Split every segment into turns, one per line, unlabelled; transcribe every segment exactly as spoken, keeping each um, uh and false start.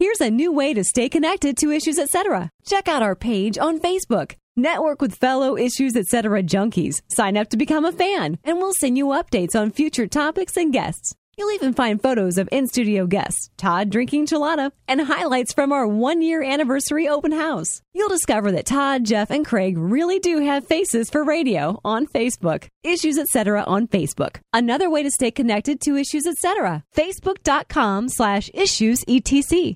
Here's a new way to stay connected to Issues Etc. Check out our page on Facebook. Network with fellow Issues Etc. junkies. Sign up to become a fan, and we'll send you updates on future topics and guests. You'll even find photos of in-studio guests, Todd drinking chelada, and highlights from our one-year anniversary open house. You'll discover that Todd, Jeff, and Craig really do have faces for radio on Facebook. Issues Etc. on Facebook. Another way to stay connected to Issues Etc. Facebook.com slash Issues ETC.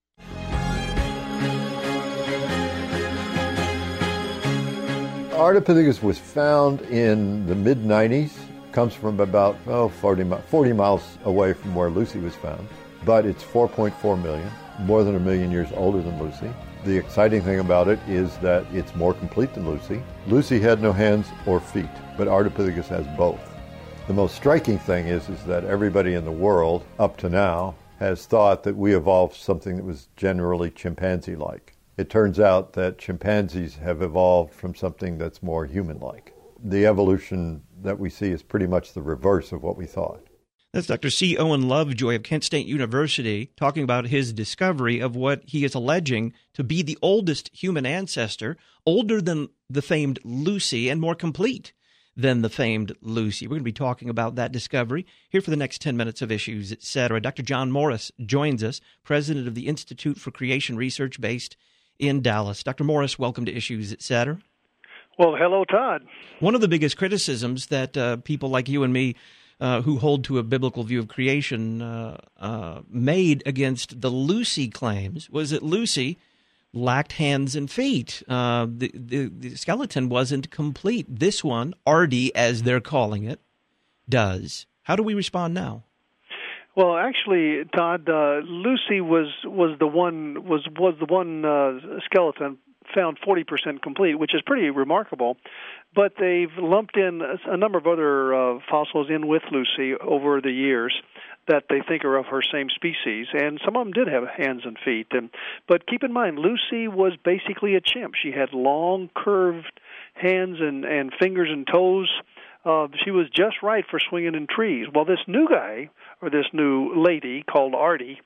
Ardipithecus was found in the mid nineties. Comes from about oh, forty, forty miles away from where Lucy was found. But it's four point four million, more than a million years older than Lucy. The exciting thing about it is that it's more complete than Lucy. Lucy had no hands or feet, but Ardipithecus has both. The most striking thing is, is that everybody in the world up to now has thought that we evolved something that was generally chimpanzee-like. It turns out that chimpanzees have evolved from something that's more human-like. The evolution that we see is pretty much the reverse of what we thought.
That's Doctor C. Owen Lovejoy of Kent State University talking about his discovery of what he is alleging to be the oldest human ancestor, older than the famed Lucy and more complete than the famed Lucy. We're going to be talking about that discovery here for the next ten minutes of Issues Etc. Doctor John Morris joins us, president of the Institute for Creation Research based in Dallas. Doctor Morris, welcome to Issues Etc.
Well, hello, Todd.
One of the biggest criticisms that uh, people like you and me uh, who hold to a biblical view of creation uh, uh, made against the Lucy claims was that Lucy lacked hands and feet. Uh, the, the, the skeleton wasn't complete. This one, Ardy, as they're calling it, does. How do we respond now?
Well, actually, Todd, uh, Lucy was was the one was was the one uh, skeleton found forty percent complete, which is pretty remarkable. But they've lumped in a number of other uh, fossils in with Lucy over the years that they think are of her same species, and some of them did have hands and feet. And but keep in mind, Lucy was basically a chimp. She had long, curved hands and, and fingers and toes. Uh, she was just right for swinging in trees. Well, this new guy, or this new lady called Ardy,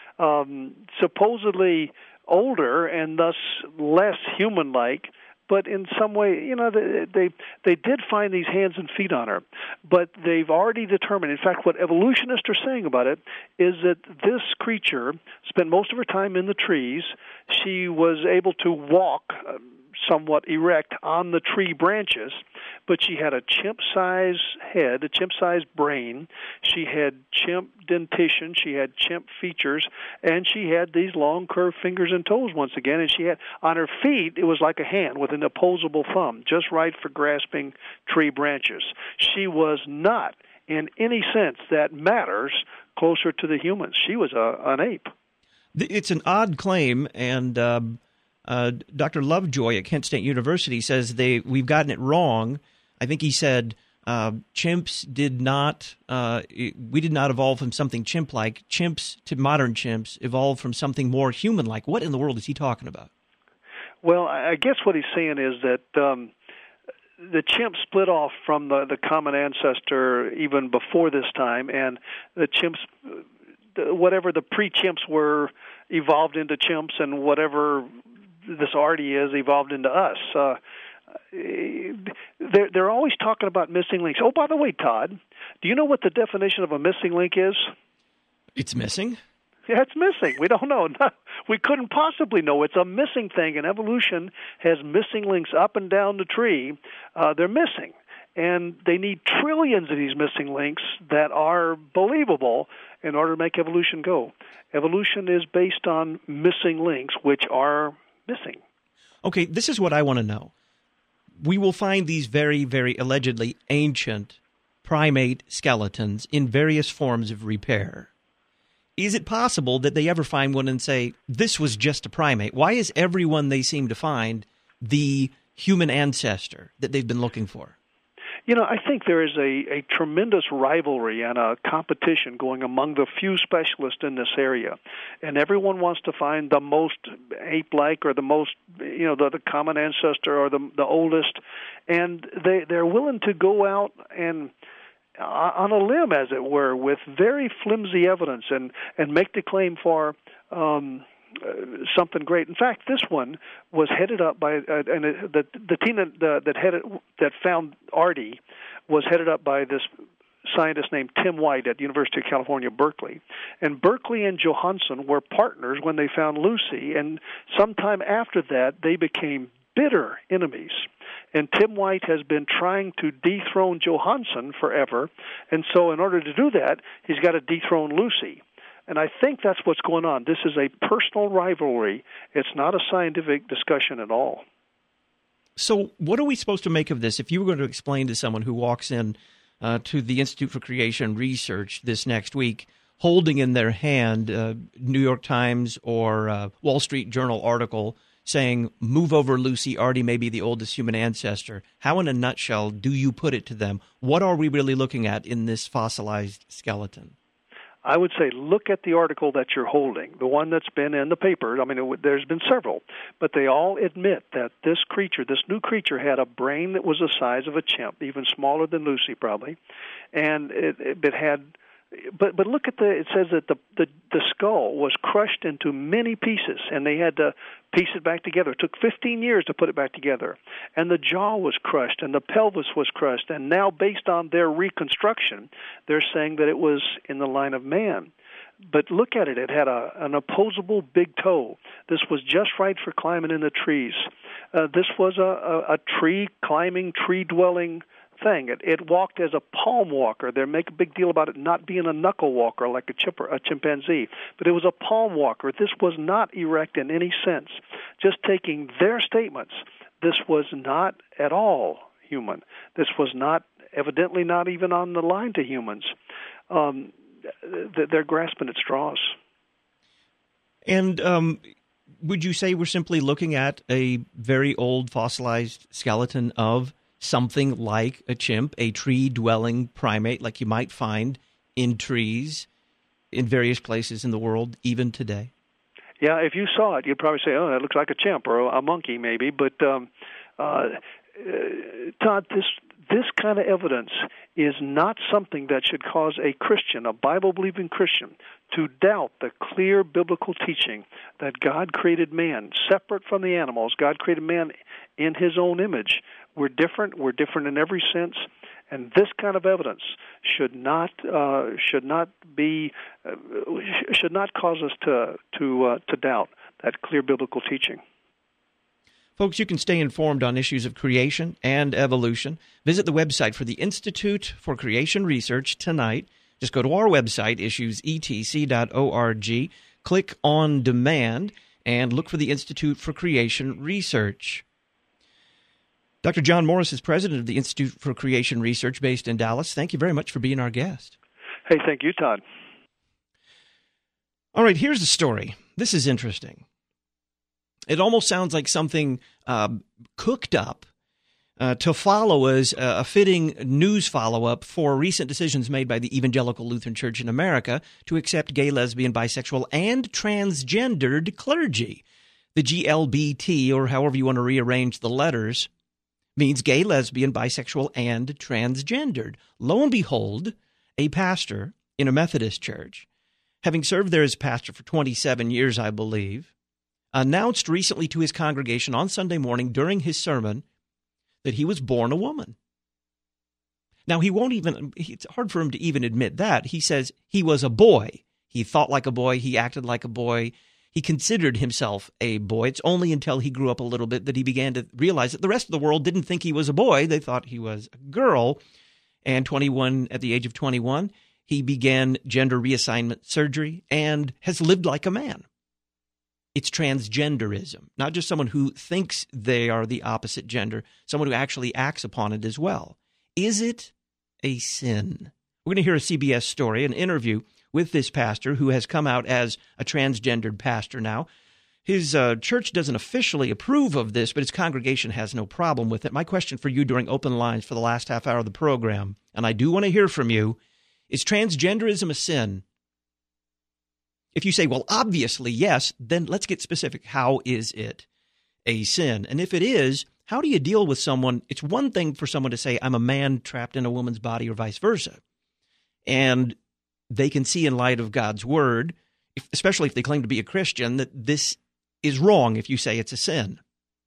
um, supposedly older and thus less human-like, but in some way, you know, they, they they did find these hands and feet on her. But they've already determined, in fact, what evolutionists are saying about it is that this creature spent most of her time in the trees. She was able to walk uh, somewhat erect on the tree branches, but she had a chimp-sized head, a chimp-sized brain. She had chimp dentition. She had chimp features, and she had these long, curved fingers and toes once again. And she had, on her feet, it was like a hand with an opposable thumb, just right for grasping tree branches. She was not, in any sense that matters, closer to the humans. She was a, an ape.
It's an odd claim, and um, uh, Doctor Lovejoy at Kent State University says they we've gotten it wrong. I think he said uh, chimps did not, uh, we did not evolve from something chimp-like. Chimps, to modern chimps, evolved from something more human-like. What in the world is he talking about?
Well, I guess what he's saying is that um, the chimp split off from the, the common ancestor even before this time, and the chimps, whatever the pre-chimps were, evolved into chimps, and whatever this Ardy is, evolved into us. Uh, they're, they're always talking about missing links. Oh, by the way, Todd, do you know what the definition of a missing link is?
It's missing?
Yeah, it's missing. We don't know. No, we couldn't possibly know. It's a missing thing, and evolution has missing links up and down the tree. Uh, they're missing, and they need trillions of these missing links that are believable in order to make evolution go. Evolution is based on missing links, which are missing.
Okay, this is what I want to know. We will find these very, very allegedly ancient primate skeletons in various forms of repair. Is it possible that they ever find one and say, this was just a primate? Why is everyone they seem to find the human ancestor that they've been looking for?
You know, I think there is a, a tremendous rivalry and a competition going among the few specialists in this area. And everyone wants to find the most ape-like or the most, you know, the, the common ancestor or the, the oldest. And they, they're willing to go out and on a limb, as it were, with very flimsy evidence and, and make the claim for um, something great. In fact, this one was headed up by, uh, and it, the the team that uh, that headed that found Artie was headed up by this scientist named Tim White at the University of California, Berkeley. And Berkeley and Johansen were partners when they found Lucy, and sometime after that, they became bitter enemies. And Tim White has been trying to dethrone Johansen forever, and so in order to do that, he's got to dethrone Lucy. And I think that's what's going on. This is a personal rivalry. It's not a scientific discussion at all.
So what are we supposed to make of this? If you were going to explain to someone who walks in uh, to the Institute for Creation Research this next week, holding in their hand a New York Times or uh, Wall Street Journal article saying, move over, Lucy, Artie may be the oldest human ancestor, how in a nutshell do you put it to them? What are we really looking at in this fossilized skeleton?
I would say look at the article that you're holding, the one that's been in the paper. I mean, it, there's been several, but they all admit that this creature, this new creature, had a brain that was the size of a chimp, even smaller than Lucy probably, and it, it, it had. But but look at the. It says that the, the the skull was crushed into many pieces, and they had to piece it back together. It took fifteen years to put it back together, and the jaw was crushed, and the pelvis was crushed, and now based on their reconstruction, they're saying that it was in the line of man. But look at it; it had a an opposable big toe. This was just right for climbing in the trees. Uh, this was a, a, a tree climbing, tree dwelling thing. It, it walked as a palm walker. They make a big deal about it not being a knuckle walker like a, chip, a chimpanzee, but it was a palm walker. This was not erect in any sense. Just taking their statements, this was not at all human. This was not, evidently not even on the line to humans. Um, they're grasping at straws.
And um, would you say we're simply looking at a very old fossilized skeleton of something like a chimp, a tree-dwelling primate like you might find in trees in various places in the world, even today?
Yeah, if you saw it, you'd probably say, oh, that looks like a chimp or a, a monkey maybe. But, um, uh, uh, Todd, this this kind of evidence is not something that should cause a Christian, a Bible-believing Christian, to doubt the clear biblical teaching that God created man separate from the animals. God created man in his own image. We're different. We're different in every sense, and this kind of evidence should not uh, should not be uh, should not cause us to to uh, to doubt that clear biblical teaching.
Folks, you can stay informed on issues of creation and evolution. Visit the website for the Institute for Creation Research tonight. Just go to our website, issues e t c dot org, click on Demand, and look for the Institute for Creation Research. Doctor John Morris is president of the Institute for Creation Research based in Dallas. Thank you very much for being our guest.
Hey, thank you, Todd.
All right, here's the story. This is interesting. It almost sounds like something uh, cooked up uh, to follow as a fitting news follow-up for recent decisions made by the Evangelical Lutheran Church in America to accept gay, lesbian, bisexual, and transgendered clergy. The G L B T, or however you want to rearrange the letters, means gay, lesbian, bisexual, and transgendered. Lo and behold, a pastor in a Methodist church, having served there as pastor for twenty-seven years, I believe, announced recently to his congregation on Sunday morning during his sermon that he was born a woman. Now, he won't even, it's hard for him to even admit that. He says he was a boy. He thought like a boy. He acted like a boy. He considered himself a boy. It's only until he grew up a little bit that he began to realize that the rest of the world didn't think he was a boy. They thought he was a girl. And twenty-one, at the age of twenty-one, he began gender reassignment surgery and has lived like a man. It's transgenderism, not just someone who thinks they are the opposite gender, someone who actually acts upon it as well. Is it a sin? We're going to hear a C B S story, an interview with this pastor who has come out as a transgendered pastor now. His uh, church doesn't officially approve of this, but his congregation has no problem with it. My question for you during Open Lines for the last half hour of the program, and I do want to hear from you, is transgenderism a sin? If you say, well, obviously, yes, then let's get specific. How is it a sin? And if it is, how do you deal with someone? It's one thing for someone to say, I'm a man trapped in a woman's body or vice versa. And they can see in light of God's word, if, especially if they claim to be a Christian, that this is wrong if you say it's a sin.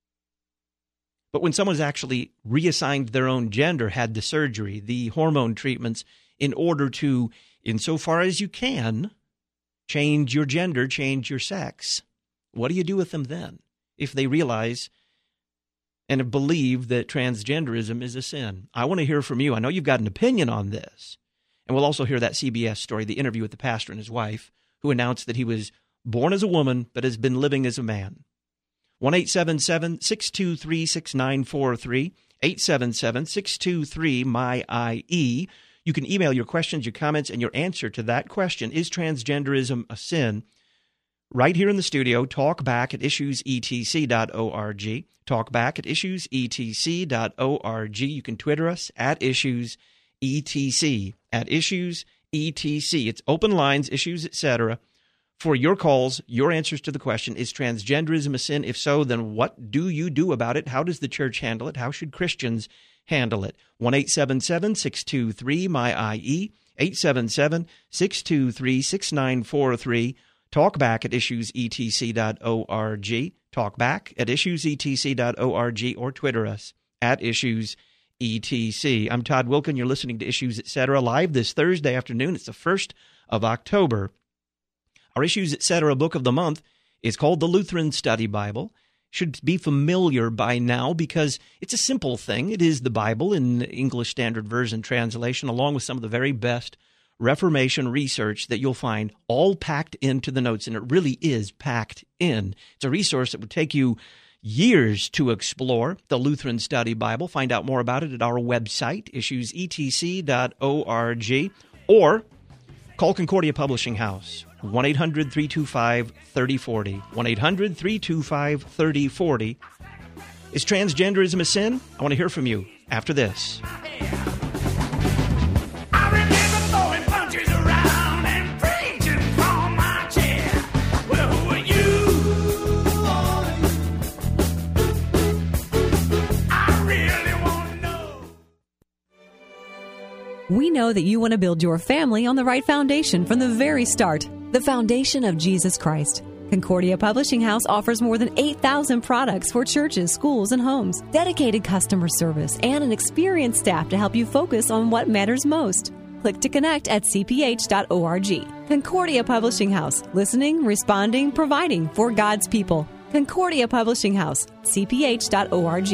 But when someone's actually reassigned their own gender, had the surgery, the hormone treatments, in order to, insofar as you can, change your gender, change your sex, what do you do with them then if they realize and believe that transgenderism is a sin? I want to hear from you. I know you've got an opinion on this. And we'll also hear that C B S story, the interview with the pastor and his wife, who announced that he was born as a woman but has been living as a man. one eight seven seven, six two three, six nine four three, eight seven seven, six two three, M Y I E. You can email your questions, your comments, and your answer to that question, is transgenderism a sin? Right here in the studio, talk back at issues e t c dot org. Talk back at issues e t c dot org. You can Twitter us at issues E T C, at issues E T C. It's open lines, issues, et cetera, for your calls, your answers to the question, is transgenderism a sin? If so, then what do you do about it? How does the church handle it? How should Christians handle it? one eight seven seven, six two three, M Y I E, eight seven seven, six two three, six nine four three. Talk back at issues e t c dot org. Talk back at issues e t c dot org, or Twitter us at issues E T C. I'm Todd Wilken. You're listening to Issues, et cetera, live this Thursday afternoon. It's the first of October. Our Issues, et cetera book of the month is called the Lutheran Study Bible. Should be familiar by now because it's a simple thing. It is the Bible in English Standard Version translation, along with some of the very best Reformation research that you'll find all packed into the notes, and it really is packed in. It's a resource that would take you years to explore, the Lutheran Study Bible. Find out more about it at our website, issues e t c dot org, or call Concordia Publishing House, one eight hundred, three two five, three oh four oh, one eight hundred, three two five, three oh four oh. Is transgenderism a sin? I want to hear from you after this.
We know that you want to build your family on the right foundation from the very start, the foundation of Jesus Christ. Concordia Publishing House offers more than eight thousand products for churches, schools, and homes, dedicated customer service, and an experienced staff to help you focus on what matters most. Click to connect at c p h dot org. Concordia Publishing House, listening, responding, providing for God's people. Concordia Publishing House, c p h dot org.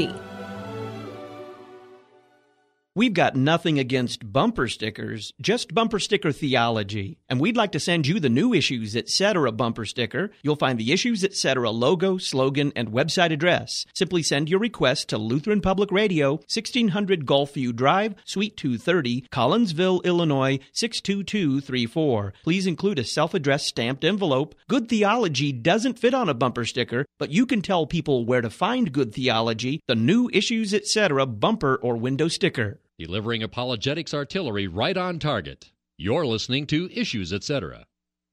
We've got nothing against bumper stickers, just bumper sticker theology. And we'd like to send you the new Issues, et cetera bumper sticker. You'll find the Issues, et cetera logo, slogan, and website address. Simply send your request to Lutheran Public Radio, sixteen hundred Gulfview Drive, Suite two thirty, Collinsville, Illinois, six two two three four. Please include a self-addressed stamped envelope. Good theology doesn't fit on a bumper sticker, but you can tell people where to find good theology, the new Issues, et cetera bumper or window sticker.
Delivering apologetics artillery right on target. You're listening to Issues, et cetera.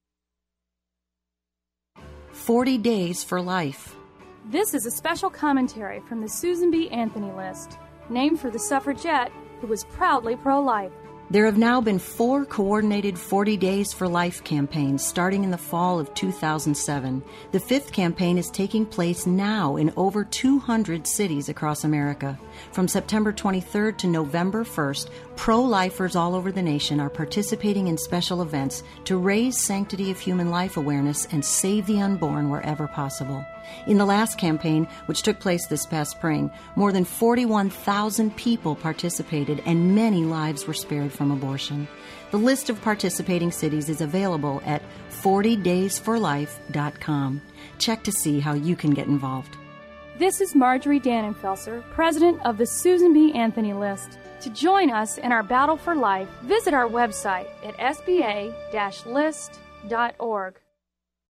forty Days for Life.
This is a special commentary from the Susan B. Anthony List, named for the suffragette who was proudly pro-life.
There have now been four coordinated forty Days for Life campaigns starting in the fall of two thousand seven. The fifth campaign is taking place now in over two hundred cities across America. From September twenty-third to November first, pro-lifers all over the nation are participating in special events to raise sanctity of human life awareness and save the unborn wherever possible. In the last campaign, which took place this past spring, more than forty-one thousand people participated and many lives were spared from abortion. The list of participating cities is available at forty days for life dot com. Check to see how you can get involved.
This is Marjorie Dannenfelser, president of the Susan B. Anthony List. To join us in our battle for life, visit our website at s b a dash list dot org.